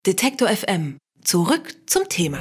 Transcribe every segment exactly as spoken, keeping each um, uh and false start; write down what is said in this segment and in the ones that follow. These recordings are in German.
Detektor F M. Zurück zum Thema.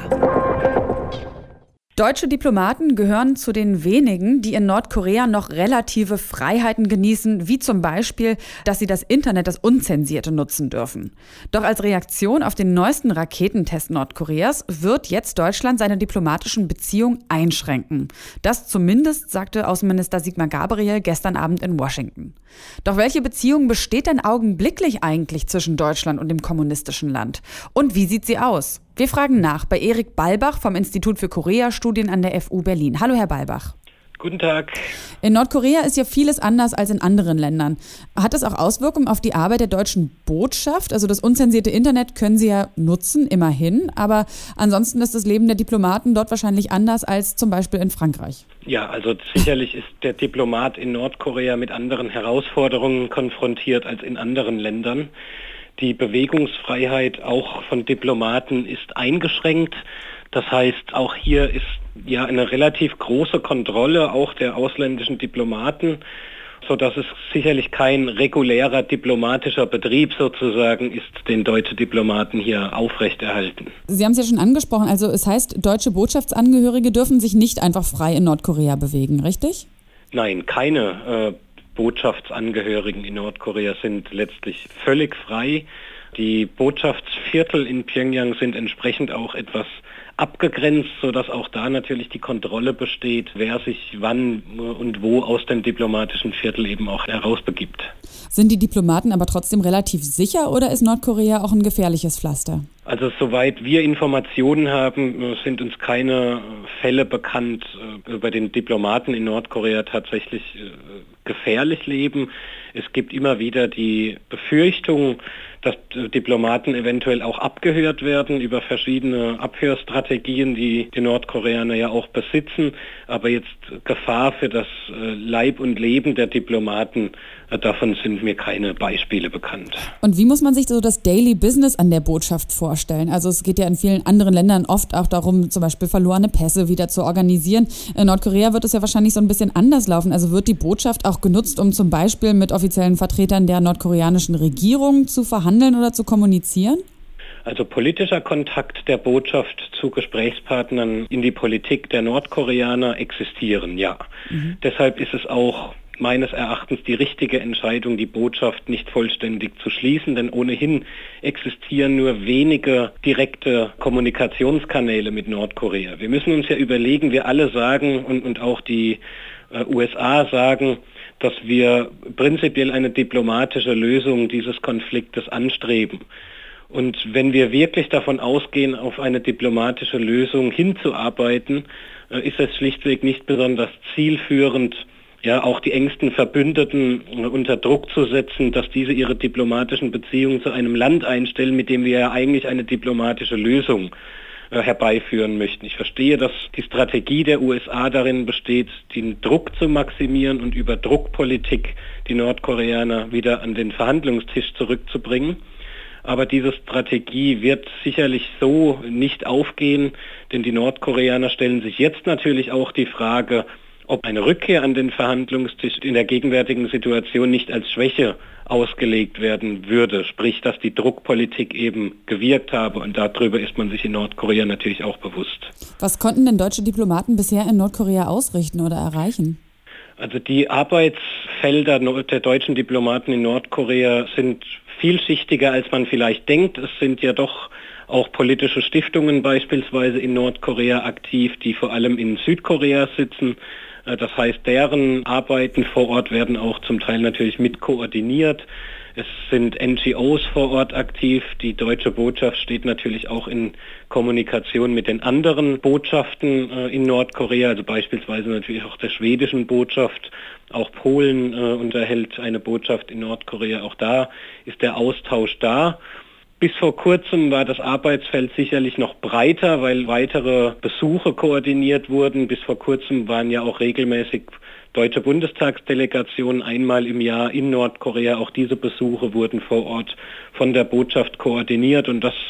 Deutsche Diplomaten gehören zu den wenigen, die in Nordkorea noch relative Freiheiten genießen, wie zum Beispiel, dass sie das Internet, das Unzensierte, nutzen dürfen. Doch als Reaktion auf den neuesten Raketentest Nordkoreas wird jetzt Deutschland seine diplomatischen Beziehungen einschränken. Das zumindest sagte Außenminister Sigmar Gabriel gestern Abend in Washington. Doch welche Beziehung besteht denn augenblicklich eigentlich zwischen Deutschland und dem kommunistischen Land? Und wie sieht sie aus? Wir fragen nach bei Erik Balbach vom Institut für Korea-Studien an der F U Berlin. Hallo, Herr Balbach. Guten Tag. In Nordkorea ist ja vieles anders als in anderen Ländern. Hat das auch Auswirkungen auf die Arbeit der deutschen Botschaft? Also das unzensierte Internet können Sie ja nutzen, immerhin. Aber ansonsten ist das Leben der Diplomaten dort wahrscheinlich anders als zum Beispiel in Frankreich. Ja, also sicherlich ist der Diplomat in Nordkorea mit anderen Herausforderungen konfrontiert als in anderen Ländern. Die Bewegungsfreiheit auch von Diplomaten ist eingeschränkt. Das heißt, auch hier ist ja eine relativ große Kontrolle auch der ausländischen Diplomaten, sodass es sicherlich kein regulärer diplomatischer Betrieb sozusagen ist, den deutsche Diplomaten hier aufrechterhalten. Sie haben es ja schon angesprochen, also es heißt, deutsche Botschaftsangehörige dürfen sich nicht einfach frei in Nordkorea bewegen, richtig? Nein, keine äh, Botschaftsangehörigen in Nordkorea sind letztlich völlig frei. Die Botschaftsviertel in Pyongyang sind entsprechend auch etwas abgegrenzt, sodass auch da natürlich die Kontrolle besteht, wer sich wann und wo aus dem diplomatischen Viertel eben auch herausbegibt. Sind die Diplomaten aber trotzdem relativ sicher oder ist Nordkorea auch ein gefährliches Pflaster? Also soweit wir Informationen haben, sind uns keine Fälle bekannt, über den Diplomaten in Nordkorea tatsächlich gefährlich leben. Es gibt immer wieder die Befürchtung, dass Diplomaten eventuell auch abgehört werden über verschiedene Abhörstrategien, die die Nordkoreaner ja auch besitzen. Aber jetzt Gefahr für das Leib und Leben der Diplomaten, davon sind mir keine Beispiele bekannt. Und wie muss man sich so das Daily Business an der Botschaft vorstellen? Also es geht ja in vielen anderen Ländern oft auch darum, zum Beispiel verlorene Pässe wieder zu organisieren. In Nordkorea wird es ja wahrscheinlich so ein bisschen anders laufen. Also wird die Botschaft auch genutzt, um zum Beispiel mit offiziellen Vertretern der nordkoreanischen Regierung zu verhandeln oder zu kommunizieren? Also politischer Kontakt der Botschaft zu Gesprächspartnern in die Politik der Nordkoreaner existieren, ja. Mhm. Deshalb ist es auch meines Erachtens die richtige Entscheidung, die Botschaft nicht vollständig zu schließen, denn ohnehin existieren nur wenige direkte Kommunikationskanäle mit Nordkorea. Wir müssen uns ja überlegen, wir alle sagen und, und auch die äh, U S A sagen, dass wir prinzipiell eine diplomatische Lösung dieses Konfliktes anstreben. Und wenn wir wirklich davon ausgehen, auf eine diplomatische Lösung hinzuarbeiten, äh, ist es schlichtweg nicht besonders zielführend, ja, auch die engsten Verbündeten unter Druck zu setzen, dass diese ihre diplomatischen Beziehungen zu einem Land einstellen, mit dem wir ja eigentlich eine diplomatische Lösung äh, herbeiführen möchten. Ich verstehe, dass die Strategie der U S A darin besteht, den Druck zu maximieren und über Druckpolitik die Nordkoreaner wieder an den Verhandlungstisch zurückzubringen. Aber diese Strategie wird sicherlich so nicht aufgehen, denn die Nordkoreaner stellen sich jetzt natürlich auch die Frage, ob eine Rückkehr an den Verhandlungstisch in der gegenwärtigen Situation nicht als Schwäche ausgelegt werden würde. Sprich, dass die Druckpolitik eben gewirkt habe und darüber ist man sich in Nordkorea natürlich auch bewusst. Was konnten denn deutsche Diplomaten bisher in Nordkorea ausrichten oder erreichen? Also die Arbeitsfelder der deutschen Diplomaten in Nordkorea sind vielschichtiger, als man vielleicht denkt. Es sind ja doch auch politische Stiftungen beispielsweise in Nordkorea aktiv, die vor allem in Südkorea sitzen. Das heißt, deren Arbeiten vor Ort werden auch zum Teil natürlich mit koordiniert. Es sind N G Os vor Ort aktiv. Die deutsche Botschaft steht natürlich auch in Kommunikation mit den anderen Botschaften äh, in Nordkorea, also beispielsweise natürlich auch der schwedischen Botschaft. Auch Polen äh, unterhält eine Botschaft in Nordkorea. Auch da ist der Austausch da. Bis vor kurzem war das Arbeitsfeld sicherlich noch breiter, weil weitere Besuche koordiniert wurden. Bis vor kurzem waren ja auch regelmäßig deutsche Bundestagsdelegationen einmal im Jahr in Nordkorea. Auch diese Besuche wurden vor Ort von der Botschaft koordiniert und das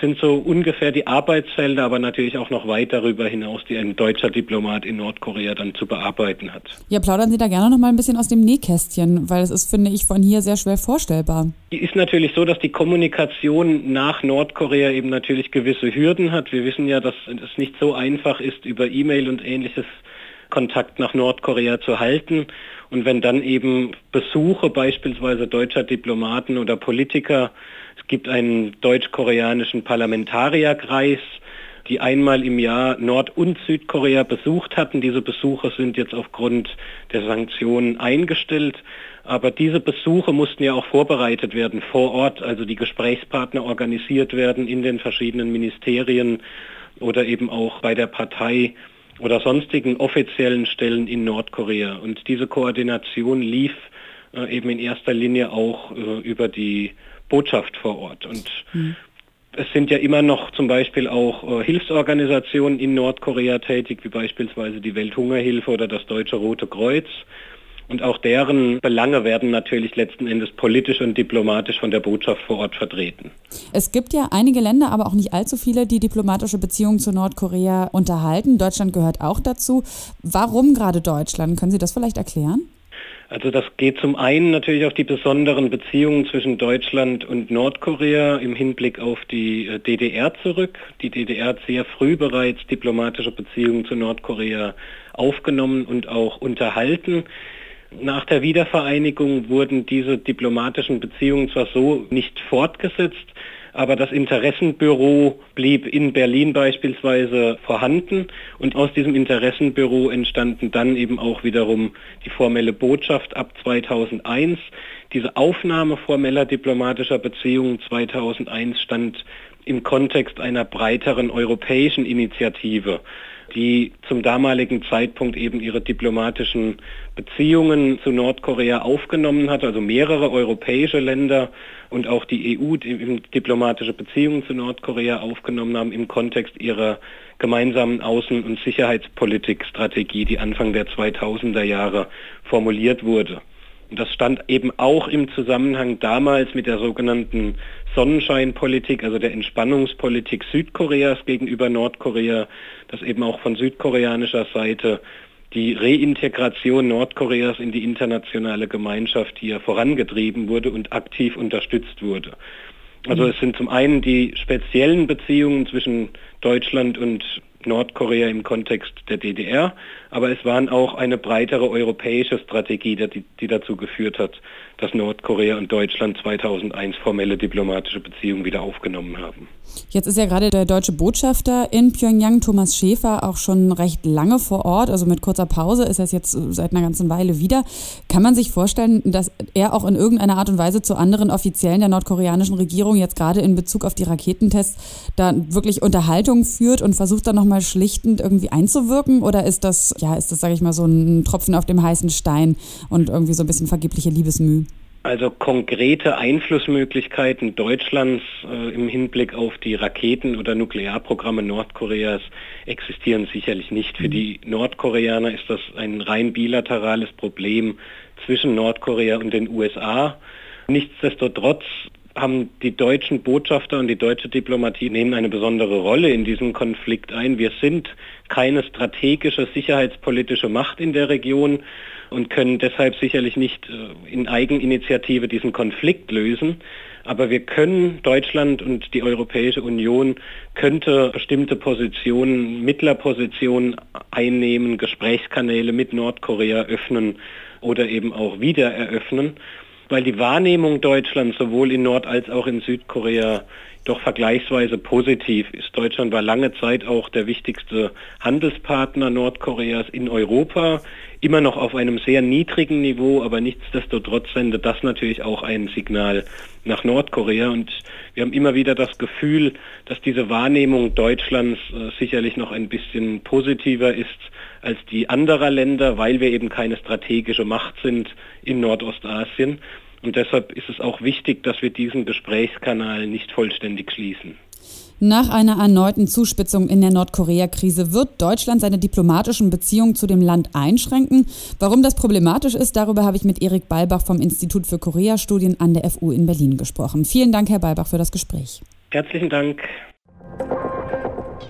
sind so ungefähr die Arbeitsfelder, aber natürlich auch noch weit darüber hinaus, die ein deutscher Diplomat in Nordkorea dann zu bearbeiten hat. Ja, plaudern Sie da gerne noch mal ein bisschen aus dem Nähkästchen, weil es ist, finde ich, von hier sehr schwer vorstellbar. Es ist natürlich so, dass die Kommunikation nach Nordkorea eben natürlich gewisse Hürden hat. Wir wissen ja, dass es nicht so einfach ist, über E-Mail und ähnliches Kontakt nach Nordkorea zu halten. Und wenn dann eben Besuche beispielsweise deutscher Diplomaten oder Politiker, es gibt einen deutsch-koreanischen Parlamentarierkreis, die einmal im Jahr Nord- und Südkorea besucht hatten. Diese Besuche sind jetzt aufgrund der Sanktionen eingestellt. Aber diese Besuche mussten ja auch vorbereitet werden vor Ort, also die Gesprächspartner organisiert werden in den verschiedenen Ministerien oder eben auch bei der Partei oder sonstigen offiziellen Stellen in Nordkorea. Und diese Koordination lief äh, eben in erster Linie auch äh, über die Botschaft vor Ort. Und mhm. es sind ja immer noch zum Beispiel auch äh, Hilfsorganisationen in Nordkorea tätig, wie beispielsweise die Welthungerhilfe oder das Deutsche Rote Kreuz. Und auch deren Belange werden natürlich letzten Endes politisch und diplomatisch von der Botschaft vor Ort vertreten. Es gibt ja einige Länder, aber auch nicht allzu viele, die diplomatische Beziehungen zu Nordkorea unterhalten. Deutschland gehört auch dazu. Warum gerade Deutschland? Können Sie das vielleicht erklären? Also das geht zum einen natürlich auf die besonderen Beziehungen zwischen Deutschland und Nordkorea im Hinblick auf die D D R zurück. Die D D R hat sehr früh bereits diplomatische Beziehungen zu Nordkorea aufgenommen und auch unterhalten. Nach der Wiedervereinigung wurden diese diplomatischen Beziehungen zwar so nicht fortgesetzt, aber das Interessenbüro blieb in Berlin beispielsweise vorhanden und aus diesem Interessenbüro entstanden dann eben auch wiederum die formelle Botschaft ab zweitausendeins. Diese Aufnahme formeller diplomatischer Beziehungen zweitausendeins stand im Kontext einer breiteren europäischen Initiative, die zum damaligen Zeitpunkt eben ihre diplomatischen Beziehungen zu Nordkorea aufgenommen hat, also mehrere europäische Länder und auch die E U, die diplomatische Beziehungen zu Nordkorea aufgenommen haben im Kontext ihrer gemeinsamen Außen- und Sicherheitspolitikstrategie, die Anfang der zweitausender Jahre formuliert wurde. Und das stand eben auch im Zusammenhang damals mit der sogenannten Sonnenscheinpolitik, also der Entspannungspolitik Südkoreas gegenüber Nordkorea, dass eben auch von südkoreanischer Seite die Reintegration Nordkoreas in die internationale Gemeinschaft hier vorangetrieben wurde und aktiv unterstützt wurde. Also es sind zum einen die speziellen Beziehungen zwischen Deutschland und Nordkorea im Kontext der D D R, aber es waren auch eine breitere europäische Strategie, die, die dazu geführt hat, dass Nordkorea und Deutschland zweitausendeins formelle diplomatische Beziehungen wieder aufgenommen haben. Jetzt ist ja gerade der deutsche Botschafter in Pyongyang, Thomas Schäfer, auch schon recht lange vor Ort. Also mit kurzer Pause ist er jetzt seit einer ganzen Weile wieder. Kann man sich vorstellen, dass er auch in irgendeiner Art und Weise zu anderen Offiziellen der nordkoreanischen Regierung jetzt gerade in Bezug auf die Raketentests da wirklich Unterhaltung führt und versucht dann nochmal schlichtend irgendwie einzuwirken? Oder ist das, ja, ist das, sage ich mal, so ein Tropfen auf dem heißen Stein und irgendwie so ein bisschen vergebliche Liebesmüh? Also konkrete Einflussmöglichkeiten Deutschlands äh, im Hinblick auf die Raketen- oder Nuklearprogramme Nordkoreas existieren sicherlich nicht. Für die Nordkoreaner ist das ein rein bilaterales Problem zwischen Nordkorea und den U S A. Nichtsdestotrotz haben die deutschen Botschafter und die deutsche Diplomatie nehmen eine besondere Rolle in diesem Konflikt ein. Wir sind keine strategische sicherheitspolitische Macht in der Region und können deshalb sicherlich nicht in Eigeninitiative diesen Konflikt lösen. Aber wir können, Deutschland und die Europäische Union könnte bestimmte Positionen, Mittlerpositionen einnehmen, Gesprächskanäle mit Nordkorea öffnen oder eben auch wieder eröffnen, weil die Wahrnehmung Deutschlands sowohl in Nord- als auch in Südkorea doch vergleichsweise positiv ist. Deutschland war lange Zeit auch der wichtigste Handelspartner Nordkoreas in Europa, immer noch auf einem sehr niedrigen Niveau, aber nichtsdestotrotz sendet das natürlich auch ein Signal nach Nordkorea. Und wir haben immer wieder das Gefühl, dass diese Wahrnehmung Deutschlands äh, sicherlich noch ein bisschen positiver ist als die anderer Länder, weil wir eben keine strategische Macht sind in Nordostasien. Und deshalb ist es auch wichtig, dass wir diesen Gesprächskanal nicht vollständig schließen. Nach einer erneuten Zuspitzung in der Nordkorea-Krise wird Deutschland seine diplomatischen Beziehungen zu dem Land einschränken. Warum das problematisch ist, darüber habe ich mit Erik Balbach vom Institut für Korea-Studien an der F U in Berlin gesprochen. Vielen Dank, Herr Balbach, für das Gespräch. Herzlichen Dank.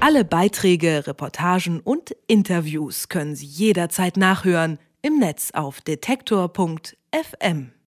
Alle Beiträge, Reportagen und Interviews können Sie jederzeit nachhören im Netz auf detektor punkt f m.